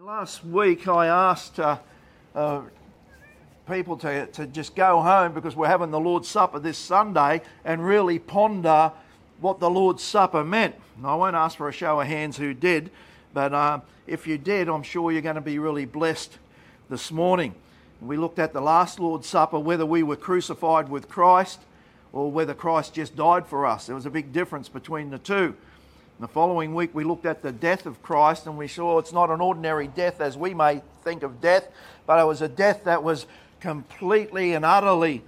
Last week I asked people to just go home because we're having the Lord's Supper this Sunday and really ponder what the Lord's Supper meant. And I won't ask for a show of hands who did, but if you did, I'm sure you're going to be really blessed this morning. We looked at the last Lord's Supper, whether we were crucified with Christ or whether Christ just died for us. There was a big difference between the two. The following week we looked at the death of Christ, and we saw it's not an ordinary death as we may think of death, but it was a death that was completely and utterly,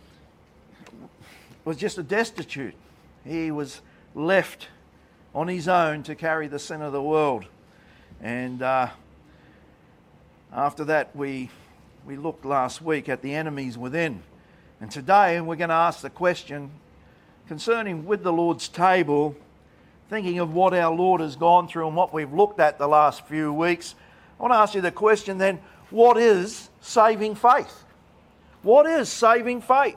was just a destitute. He was left on his own to carry the sin of the world. And after that we looked last week at the enemies within. And today we're going to ask the question concerning with the Lord's table, thinking of what our Lord has gone through and what we've looked at the last few weeks. I want to ask you the question then, what is saving faith? What is saving faith?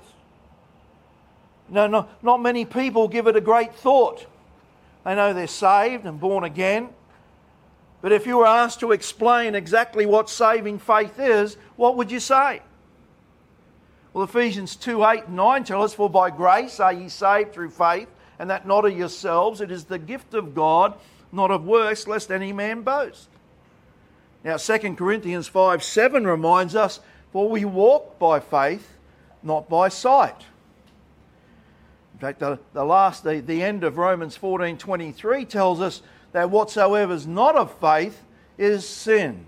No, not many people give it a great thought. They know they're saved and born again. But if you were asked to explain exactly what saving faith is, what would you say? Well, Ephesians 2:8 and 9 tell us, "For by grace are ye saved through faith, and that not of yourselves, it is the gift of God, not of works, lest any man boast." Now 2 Corinthians 5:7 reminds us, "For we walk by faith, not by sight." In fact, the end of Romans 14:23 tells us that whatsoever is not of faith is sin.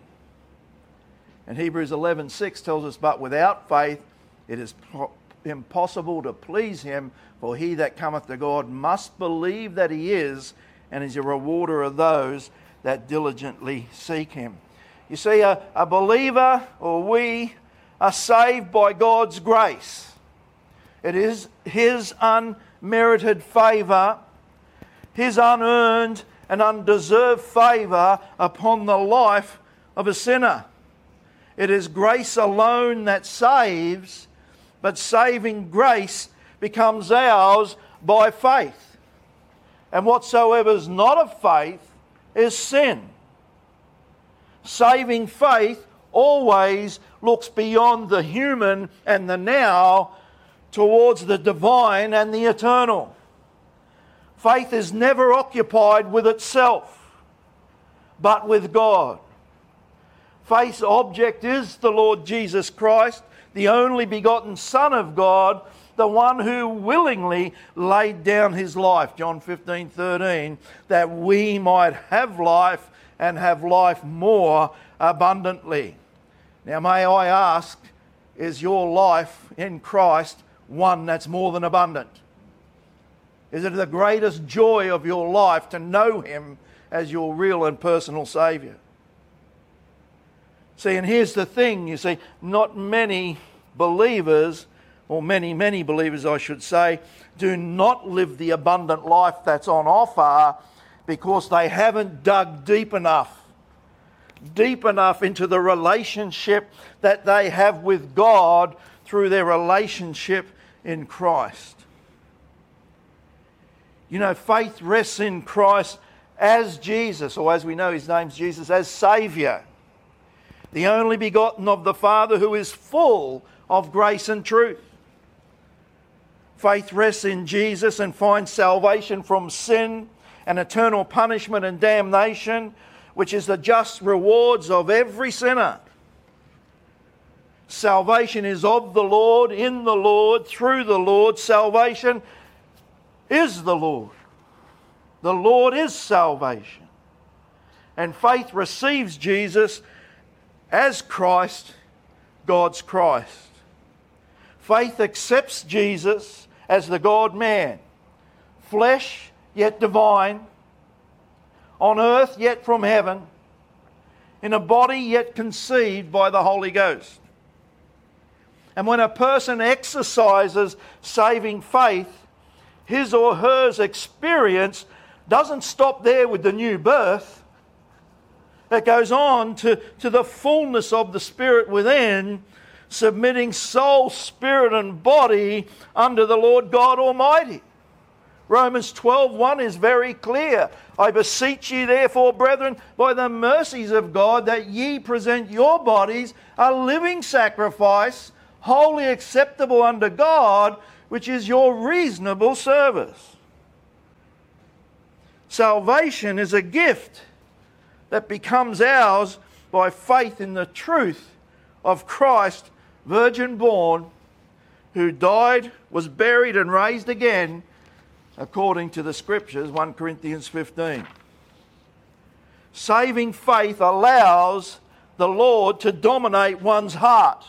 And Hebrews 11:6 tells us, "But without faith it is impossible to please him, for he that cometh to God must believe that he is, and is a rewarder of those that diligently seek him." You see, a believer, or we, are saved by God's grace. It is his unmerited favour, his unearned and undeserved favour upon the life of a sinner. It is grace alone that saves, but saving grace becomes ours by faith. And whatsoever is not of faith is sin. Saving faith always looks beyond the human and the now towards the divine and the eternal. Faith is never occupied with itself, but with God. Faith's object is the Lord Jesus Christ, the only begotten Son of God, the one who willingly laid down his life, John 15:13, that we might have life and have life more abundantly. Now may I ask, is your life in Christ one that's more than abundant? Is it the greatest joy of your life to know him as your real and personal Saviour? See, and here's the thing, you see, not many believers, or many believers I should say, do not live the abundant life that's on offer because they haven't dug deep enough into the relationship that they have with God through their relationship in Christ. You know, faith rests in Christ as Jesus, or as we know his name's Jesus, as Saviour, the only begotten of the Father, who is full of grace and truth. Faith rests in Jesus and finds salvation from sin and eternal punishment and damnation, which is the just rewards of every sinner. Salvation is of the Lord, in the Lord, through the Lord. Salvation is the Lord. The Lord is salvation. And faith receives Jesus as Christ, God's Christ. Faith accepts Jesus as the God-man, flesh yet divine, on earth yet from heaven, in a body yet conceived by the Holy Ghost. And when a person exercises saving faith, his or her experience doesn't stop there with the new birth. It goes on to the fullness of the Spirit within, submitting soul, spirit and body under the Lord God Almighty. Romans 12:1 is very clear. I beseech you therefore, brethren, by the mercies of God, that ye present your bodies a living sacrifice, wholly acceptable unto God, which is your reasonable service. Salvation is a gift that becomes ours by faith in the truth of Christ, virgin born, who died, was buried and raised again, according to the Scriptures, 1 Corinthians 15. Saving faith allows the Lord to dominate one's heart,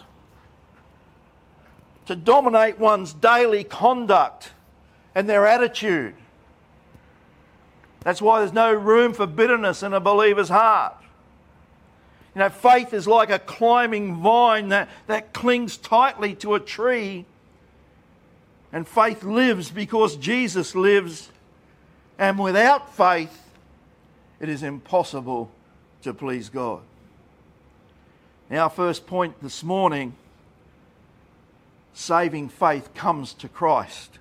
to dominate one's daily conduct and their attitude. That's why there's no room for bitterness in a believer's heart. You know, faith is like a climbing vine that clings tightly to a tree. And faith lives because Jesus lives. And without faith, it is impossible to please God. Now, our first point this morning, saving faith comes to Christ.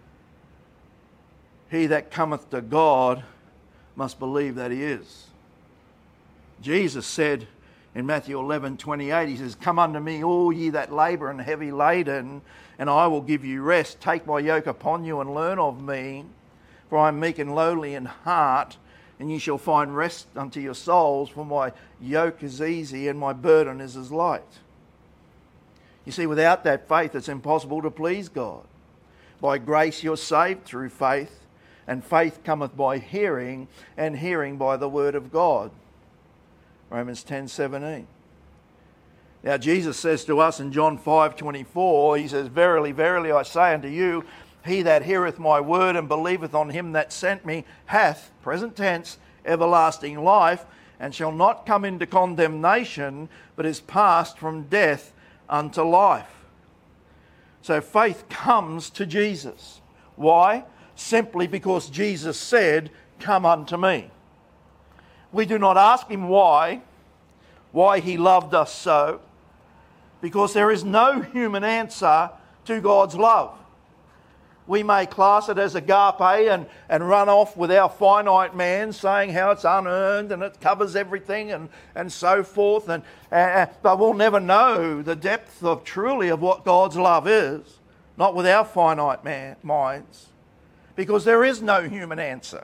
He that cometh to God must believe that he is. Jesus said in Matthew 11:28, he says, "Come unto me, all ye that labour and heavy laden, and I will give you rest. Take my yoke upon you and learn of me, for I am meek and lowly in heart, and ye shall find rest unto your souls, for my yoke is easy and my burden is as light." You see, without that faith, it's impossible to please God. By grace you're saved through faith, and faith cometh by hearing, and hearing by the word of God. Romans 10:17. Now Jesus says to us in John 5:24, he says, "Verily, verily, I say unto you, he that heareth my word and believeth on him that sent me hath," present tense, "everlasting life, and shall not come into condemnation, but is passed from death unto life." So faith comes to Jesus. Why? Simply because Jesus said, "Come unto me." We do not ask him why he loved us so, because there is no human answer to God's love. We may class it as agape and run off with our finite man, saying how it's unearned and it covers everything and so forth, but we'll never know the depth of truly of what God's love is, not with our finite minds, because there is no human answer.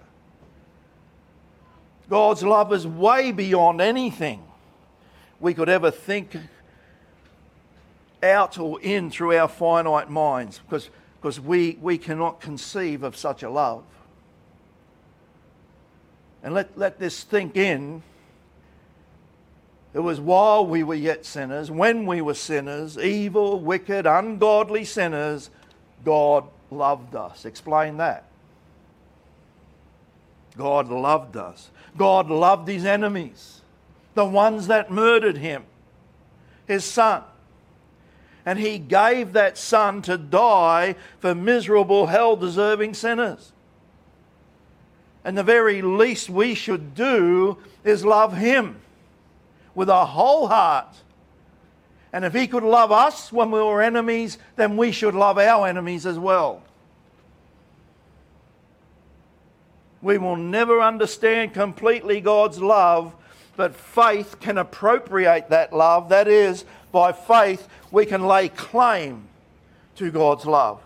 God's love is way beyond anything we could ever think out or in through our finite minds, because we cannot conceive of such a love. And let this sink in. It was while we were yet sinners, when we were sinners, evil, wicked, ungodly sinners, God loved us. Explain that. God loved us. God loved his enemies, the ones that murdered him, his son. And he gave that son to die for miserable, hell-deserving sinners. And the very least we should do is love him with our whole heart. And if he could love us when we were enemies, then we should love our enemies as well. We will never understand completely God's love, but faith can appropriate that love. That is, by faith, we can lay claim to God's love.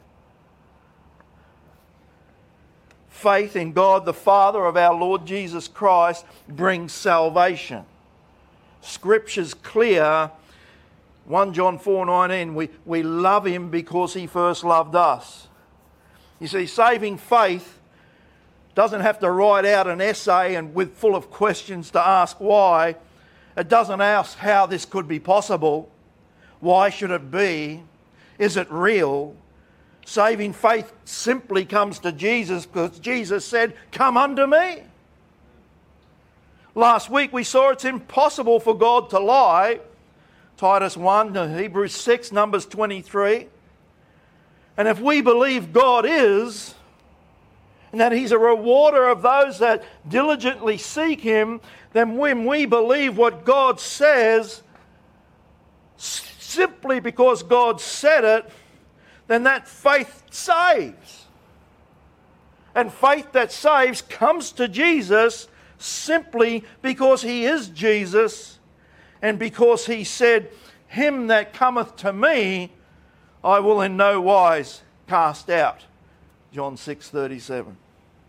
Faith in God the Father of our Lord Jesus Christ brings salvation. Scripture's clear. 1 John 4:19, we love him because he first loved us. You see, saving faith doesn't have to write out an essay and full of questions to ask why. It doesn't ask how this could be possible. Why should it be? Is it real? Saving faith simply comes to Jesus because Jesus said, "Come unto me." Last week we saw it's impossible for God to lie. Titus 1, Hebrews 6, Numbers 23. And if we believe God is, and that he's a rewarder of those that diligently seek him, then when we believe what God says, simply because God said it, then that faith saves. And faith that saves comes to Jesus simply because he is Jesus and because he said, "Him that cometh to me, I will in no wise cast out." John 6:37.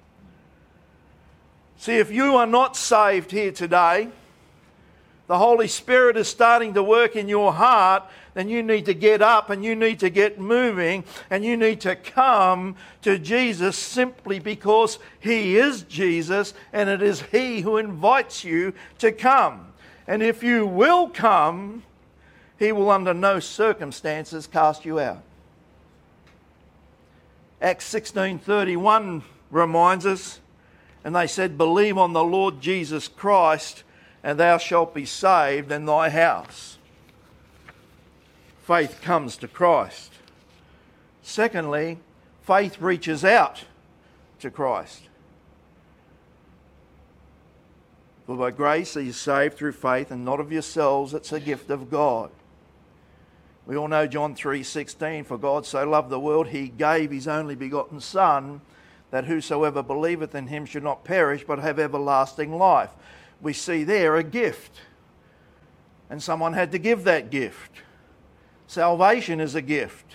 See, if you are not saved here today, the Holy Spirit is starting to work in your heart, then you need to get up and you need to get moving and you need to come to Jesus simply because he is Jesus and it is he who invites you to come. And if you will come, he will under no circumstances cast you out. Acts 16:31 reminds us, and they said, "Believe on the Lord Jesus Christ, and thou shalt be saved in thy house." Faith comes to Christ. Secondly, faith reaches out to Christ. For by grace are you saved through faith, and not of yourselves, it's a gift of God. We all know John 3:16, "For God so loved the world, he gave his only begotten Son, that whosoever believeth in him should not perish, but have everlasting life." We see there a gift. And someone had to give that gift. Salvation is a gift.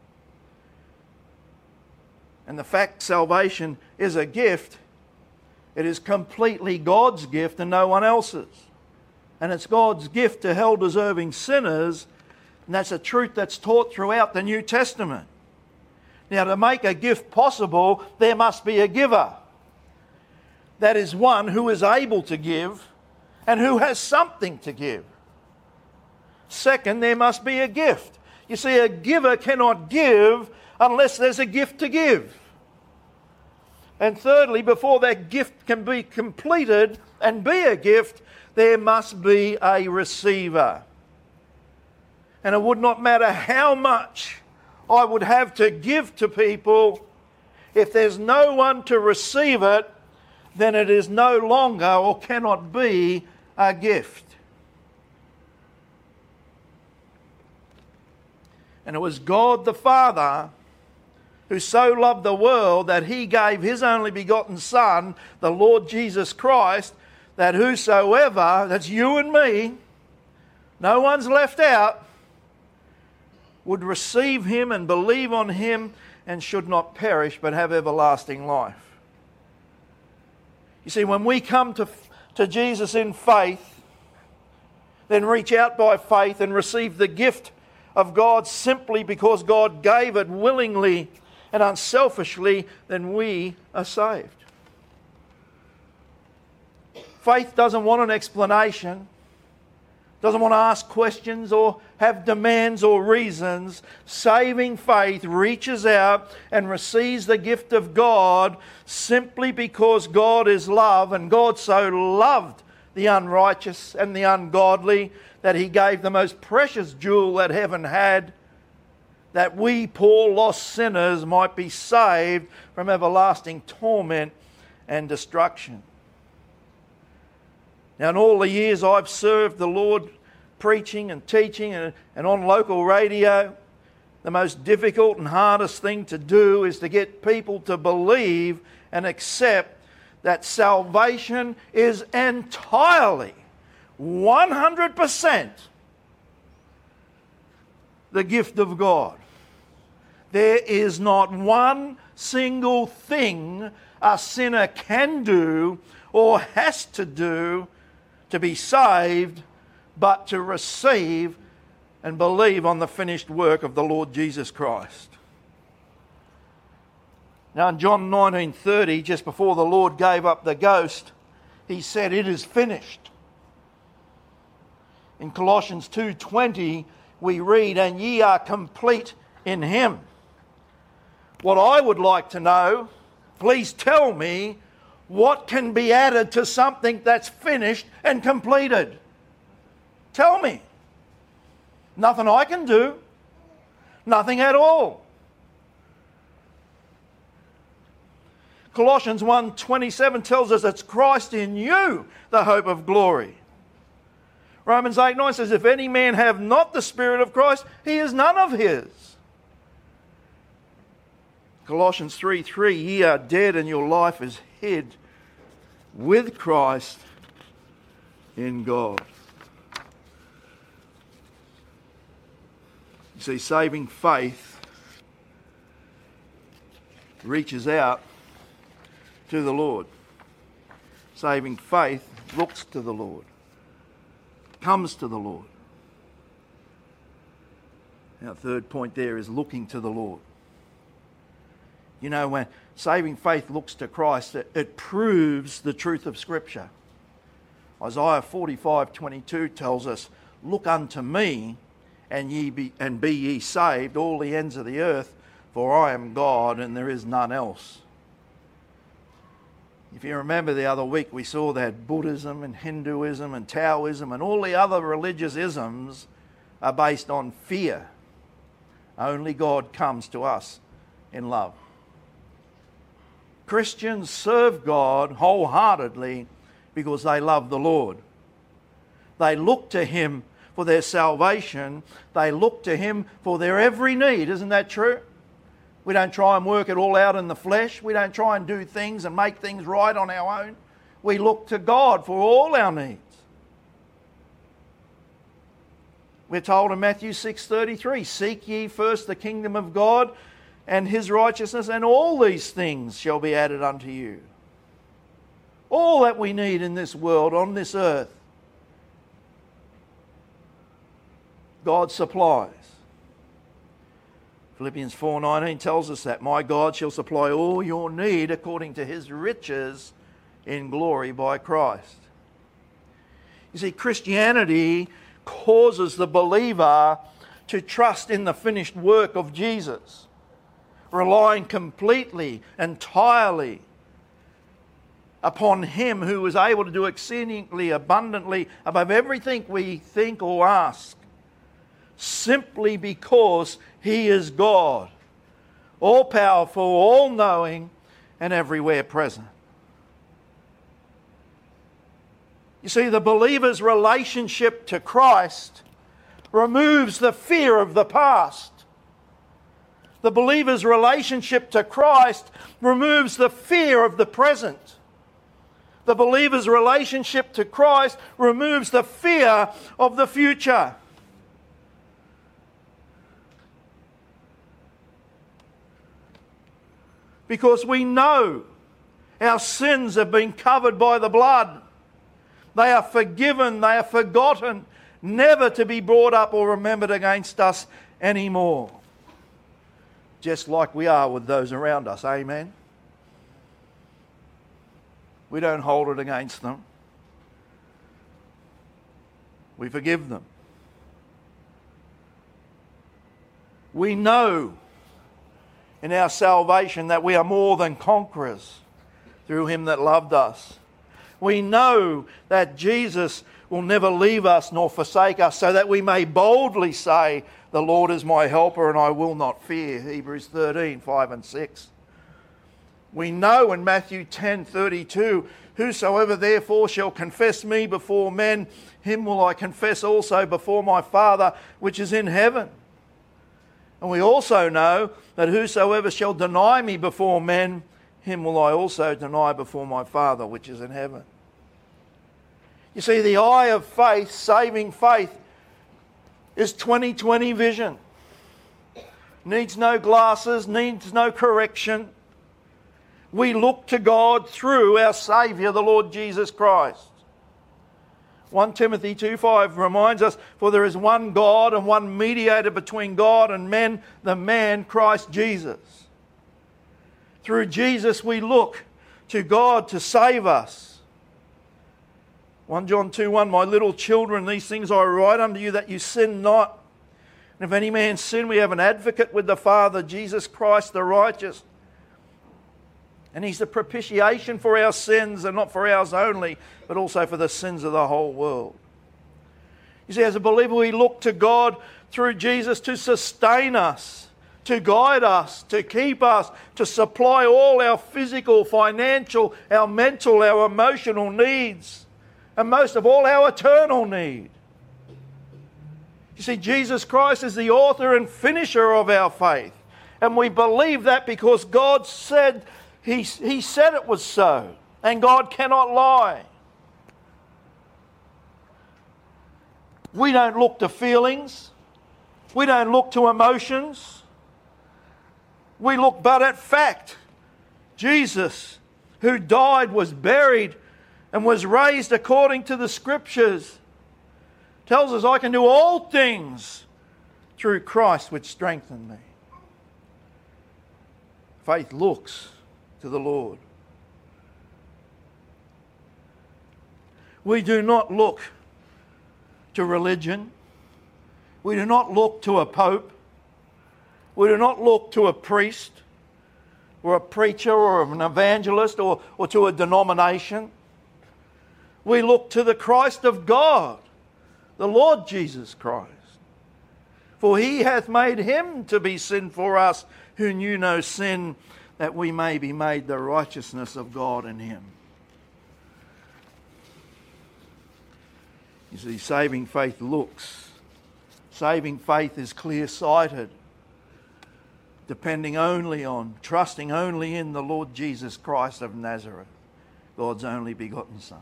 And the fact salvation is a gift, it is completely God's gift and no one else's. And it's God's gift to hell-deserving sinners, and that's a truth that's taught throughout the New Testament. Now, to make a gift possible, there must be a giver. That is one who is able to give and who has something to give. Second, there must be a gift. You see, a giver cannot give unless there's a gift to give. And thirdly, before that gift can be completed and be a gift, there must be a receiver. And it would not matter how much I would have to give to people, if there's no one to receive it, then it is no longer or cannot be a gift. And it was God the Father who so loved the world that he gave his only begotten Son, the Lord Jesus Christ, that whosoever, that's you and me, no one's left out, would receive him and believe on him and should not perish but have everlasting life. You see, when we come to Jesus in faith, then reach out by faith and receive the gift of God simply because God gave it willingly and unselfishly, then we are saved. Faith doesn't want an explanation, doesn't want to ask questions or have demands or reasons. Saving faith reaches out and receives the gift of God simply because God is love, and God so loved the unrighteous and the ungodly that he gave the most precious jewel that heaven had, that we poor lost sinners might be saved from everlasting torment and destruction. Now, in all the years I've served the Lord preaching and teaching and on local radio, the most difficult and hardest thing to do is to get people to believe and accept that salvation is entirely, 100%, the gift of God. There is not one single thing a sinner can do or has to do to be saved, but to receive and believe on the finished work of the Lord Jesus Christ. Now in John 19:30, just before the Lord gave up the ghost, he said, "It is finished." In Colossians 2:20, we read, "And ye are complete in him." What I would like to know, please tell me, what can be added to something that's finished and completed? Tell me. Nothing I can do. Nothing at all. Colossians 1:27 tells us it's Christ in you, the hope of glory. Romans 8:9 says, "If any man have not the Spirit of Christ, he is none of his." Colossians 3:3, ye are dead and your life is hid with Christ in God. You see, saving faith reaches out to the Lord. Saving faith looks to the Lord, comes to the Lord. Our third point there is looking to the Lord. You know, when saving faith looks to Christ, it proves the truth of Scripture. Isaiah 45:22 tells us, look unto me, and be ye saved, all the ends of the earth, for I am God and there is none else. If you remember the other week, we saw that Buddhism and Hinduism and Taoism and all the other religious isms are based on fear. Only God comes to us in love. Christians serve God wholeheartedly because they love the Lord. They look to Him for their salvation. They look to Him for their every need. Isn't that true? We don't try and work it all out in the flesh. We don't try and do things and make things right on our own. We look to God for all our needs. We're told in Matthew 6:33, seek ye first the kingdom of God and His righteousness, and all these things shall be added unto you. All that we need in this world, on this earth, God supplies. Philippians 4:19 tells us that my God shall supply all your need according to His riches in glory by Christ. You see, Christianity causes the believer to trust in the finished work of Jesus, relying completely, entirely upon Him who is able to do exceedingly abundantly above everything we think or ask, simply because He is God, all-powerful, all-knowing, and everywhere present. You see, the believer's relationship to Christ removes the fear of the past. The believer's relationship to Christ removes the fear of the present. The believer's relationship to Christ removes the fear of the future. Because we know our sins have been covered by the blood. They are forgiven, they are forgotten, never to be brought up or remembered against us anymore. Just like we are with those around us, amen? We don't hold it against them. We forgive them. We know in our salvation that we are more than conquerors through Him that loved us. We know that Jesus will never leave us nor forsake us, so that we may boldly say, the Lord is my helper and I will not fear. Hebrews 13:5 and 6. We know in Matthew 10:32, whosoever therefore shall confess me before men, him will I confess also before my Father which is in heaven. And we also know that whosoever shall deny me before men, him will I also deny before my Father which is in heaven. You see, the eye of faith, saving faith, is 20/20 vision. Needs no glasses, needs no correction. We look to God through our Saviour, the Lord Jesus Christ. 1 Timothy 2:5 reminds us, for there is one God and one mediator between God and men, the man Christ Jesus. Through Jesus we look to God to save us. 1 John 2:1, my little children, these things I write unto you that you sin not. And if any man sin, we have an advocate with the Father, Jesus Christ the righteous. And He's the propitiation for our sins, and not for ours only, but also for the sins of the whole world. You see, as a believer, we look to God through Jesus to sustain us, to guide us, to keep us, to supply all our physical, financial, our mental, our emotional needs, and most of all, our eternal need. You see, Jesus Christ is the author and finisher of our faith. And we believe that because God said, He said it was so. And God cannot lie. We don't look to feelings. We don't look to emotions. We look but at fact. Jesus, who died, was buried, and was raised according to the Scriptures, tells us I can do all things through Christ which strengthen me. Faith looks to the Lord. We do not look to religion. We do not look to a pope. We do not look to a priest or a preacher or an evangelist or to a denomination. We look to the Christ of God, the Lord Jesus Christ. For He hath made Him to be sin for us who knew no sin, that we may be made the righteousness of God in Him. You see, saving faith looks. Saving faith is clear-sighted, depending only on, trusting only in the Lord Jesus Christ of Nazareth, God's only begotten Son.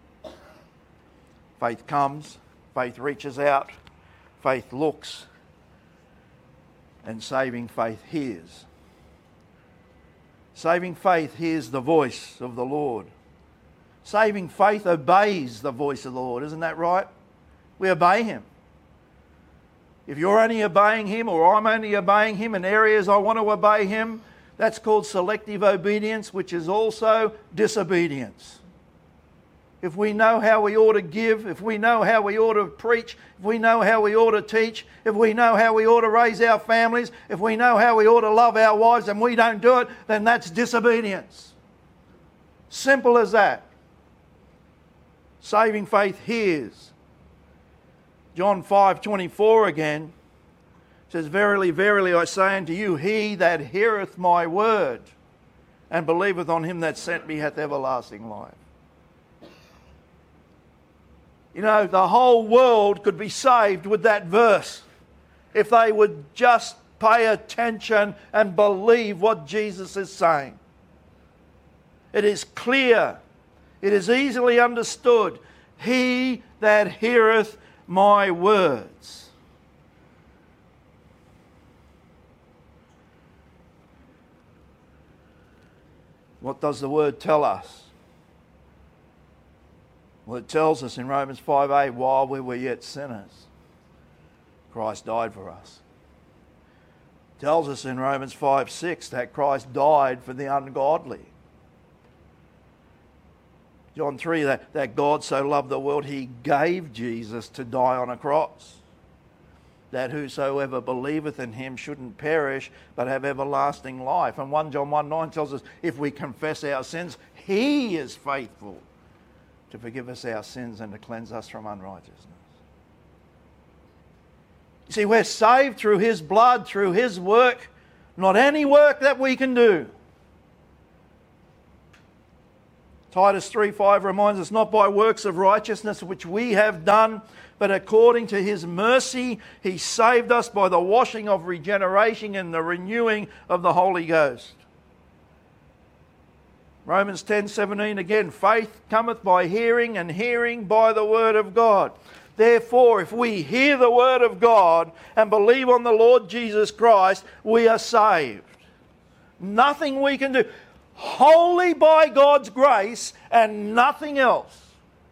Faith comes, faith reaches out, faith looks, and saving faith hears. Saving faith hears the voice of the Lord. Saving faith obeys the voice of the Lord. Isn't that right? We obey Him. If you're only obeying Him, or I'm only obeying Him in areas I want to obey Him, that's called selective obedience, which is also disobedience. If we know how we ought to give, if we know how we ought to preach, if we know how we ought to teach, if we know how we ought to raise our families, if we know how we ought to love our wives and we don't do it, then that's disobedience. Simple as that. Saving faith hears. John 5:24 again says, Verily, verily, I say unto you, he that heareth my word and believeth on Him that sent me hath everlasting life. You know, the whole world could be saved with that verse if they would just pay attention and believe what Jesus is saying. It is clear. It is easily understood. He that heareth my words. What does the word tell us? Well, it tells us in Romans 5:8, while we were yet sinners, Christ died for us. It tells us in Romans 5:6 that Christ died for the ungodly. John 3, that God so loved the world, He gave Jesus to die on a cross, that whosoever believeth in Him shouldn't perish, but have everlasting life. And 1 John 1:9 tells us, if we confess our sins, He is faithful to forgive us our sins and to cleanse us from unrighteousness. You see, we're saved through His blood, through His work, not any work that we can do. Titus 3:5 reminds us, not by works of righteousness which we have done, but according to His mercy He saved us by the washing of regeneration and the renewing of the Holy Ghost. Romans 10:17 again, faith cometh by hearing, and hearing by the word of God. Therefore, if we hear the word of God and believe on the Lord Jesus Christ, we are saved. Nothing we can do. Wholly by God's grace and nothing else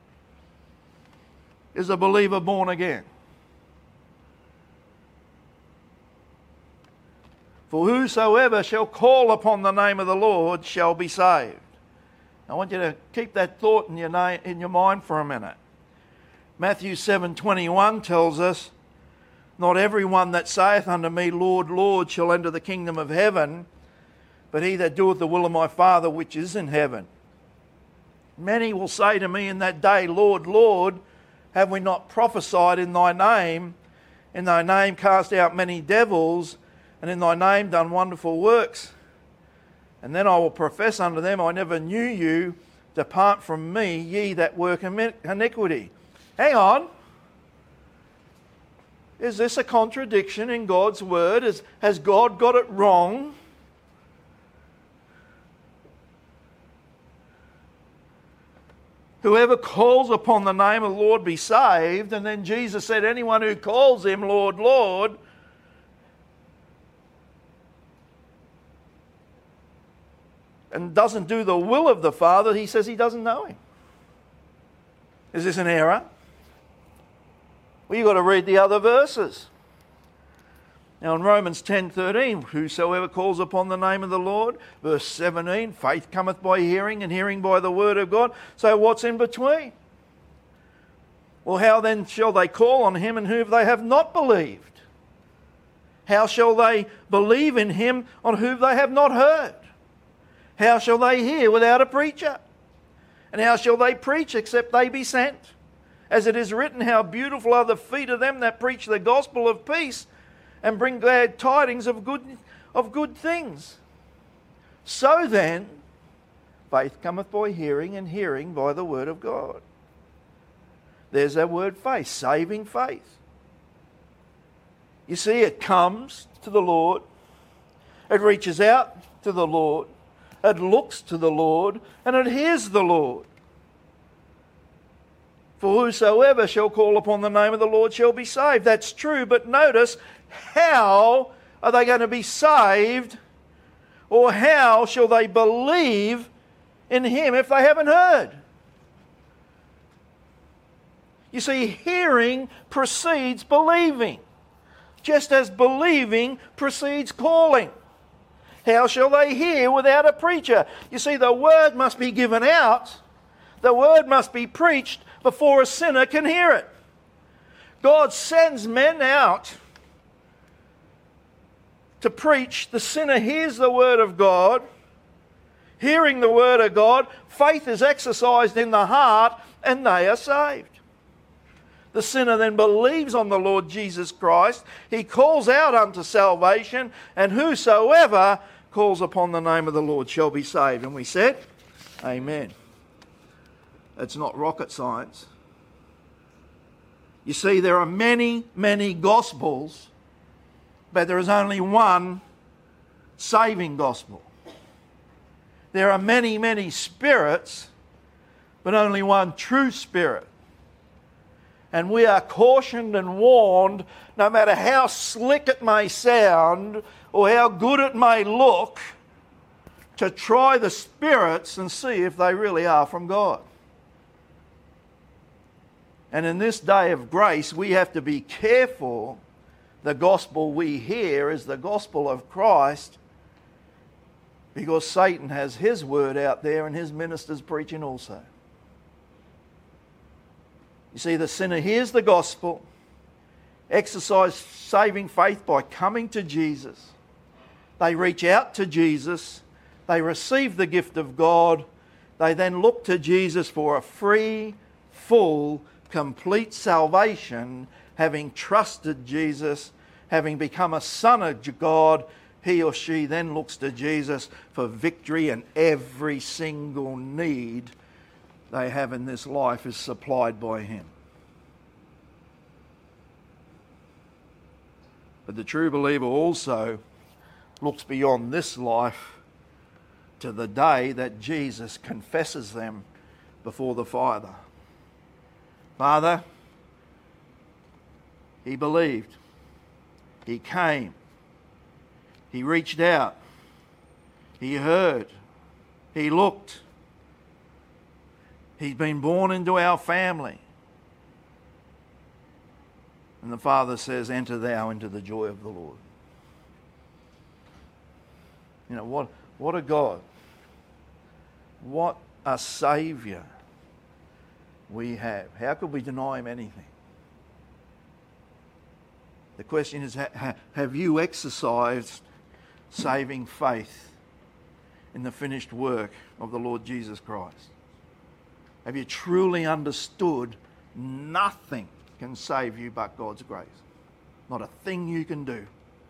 is a believer born again. For whosoever shall call upon the name of the Lord shall be saved. I want you to keep that thought in your mind for a minute. Matthew 7:21 tells us, not everyone that saith unto me, Lord, Lord, shall enter the kingdom of heaven, but he that doeth the will of my Father which is in heaven. Many will say to me in that day, Lord, Lord, have we not prophesied in thy name? In thy name cast out many devils, and in thy name done wonderful works? And then I will profess unto them, I never knew you. Depart from me, ye that work iniquity. Hang on. Is this a contradiction in God's word? Has God got it wrong? Whoever calls upon the name of the Lord be saved. And then Jesus said, anyone who calls him Lord, Lord, and doesn't do the will of the Father, he says he doesn't know him. Is this an error? Well, you've got to read the other verses. Now in Romans 10:13, whosoever calls upon the name of the Lord, verse 17, faith cometh by hearing, and hearing by the word of God. So what's in between? Well, how then shall they call on him in whom they have not believed? How shall they believe in him on whom they have not heard? How shall they hear without a preacher? And how shall they preach except they be sent? As it is written, how beautiful are the feet of them that preach the gospel of peace and bring glad tidings of good things. So then, faith cometh by hearing, and hearing by the word of God. There's that word faith, saving faith. You see, it comes to the Lord, it reaches out to the Lord, it looks to the Lord, and it hears the Lord. For whosoever shall call upon the name of the Lord shall be saved. That's true, but notice, how are they going to be saved, or how shall they believe in him if they haven't heard? You see, hearing precedes believing, just as believing precedes calling. How shall they hear without a preacher? You see, the word must be given out, the word must be preached before a sinner can hear it. God sends men out to preach. The sinner hears the word of God. Hearing the word of God, faith is exercised in the heart, and they are saved. The sinner then believes on the Lord Jesus Christ. He calls out unto salvation, and whosoever calls upon the name of the Lord shall be saved. And we said, amen. It's not rocket science. You see, there are many, many gospels, but there is only one saving gospel. There are many, many spirits, but only one true spirit. And we are cautioned and warned, no matter how slick it may sound or how good it may look, to try the spirits and see if they really are from God. And in this day of grace, we have to be careful. The gospel we hear is the gospel of Christ, because Satan has his word out there and his ministers preaching also. You see, the sinner hears the gospel, exercise saving faith by coming to Jesus. They reach out to Jesus, they receive the gift of God, they then look to Jesus for a free, full, complete salvation. Having trusted Jesus, having become a son of God, he or she then looks to Jesus for victory, and every single need they have in this life is supplied by him. But the true believer also looks beyond this life to the day that Jesus confesses them before the Father. Father, he believed, he came, he reached out, he heard, he looked, he's been born into our family. And the Father says, enter thou into the joy of the Lord. You know, what a God. What a Saviour we have. How could we deny him anything? The question is, have you exercised saving faith in the finished work of the Lord Jesus Christ? Have you truly understood nothing can save you but God's grace? Not a thing you can do.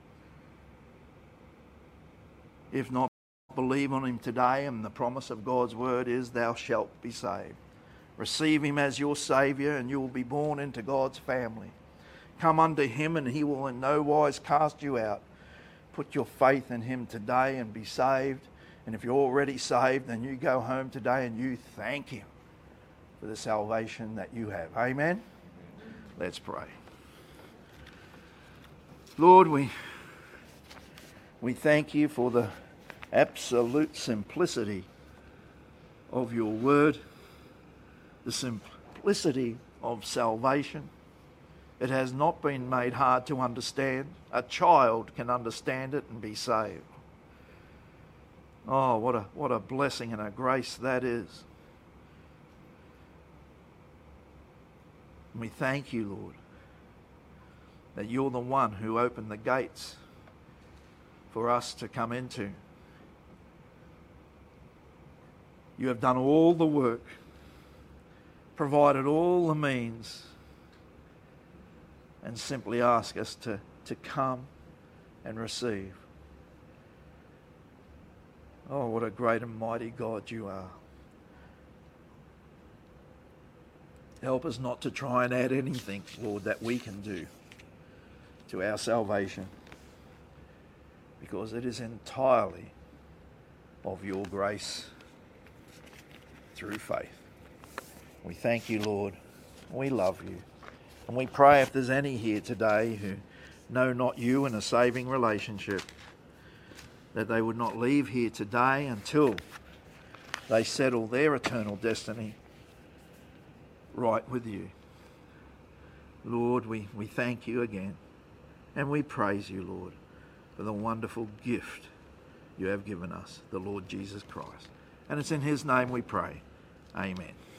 If not, believe on him today, and the promise of God's word is, thou shalt be saved. Receive him as your Saviour, and you will be born into God's family. Come unto him and he will in no wise cast you out. Put your faith in him today and be saved. And if you're already saved, then you go home today and you thank him for the salvation that you have. Amen? Let's pray. Lord, we thank you for the absolute simplicity of your word, the simplicity of salvation. It has not been made hard to understand. A child can understand it and be saved. Oh, what a blessing and a grace that is. We thank you, Lord, that you're the one who opened the gates for us to come into. You have done all the work, provided all the means, and simply ask us to come and receive. Oh, what a great and mighty God you are. Help us not to try and add anything, Lord, that we can do to our salvation, because it is entirely of your grace through faith. We thank you, Lord. We love you. And we pray if there's any here today who know not you in a saving relationship, that they would not leave here today until they settle their eternal destiny right with you. Lord, we thank you again, and we praise you, Lord, for the wonderful gift you have given us, the Lord Jesus Christ. And it's in his name we pray. Amen.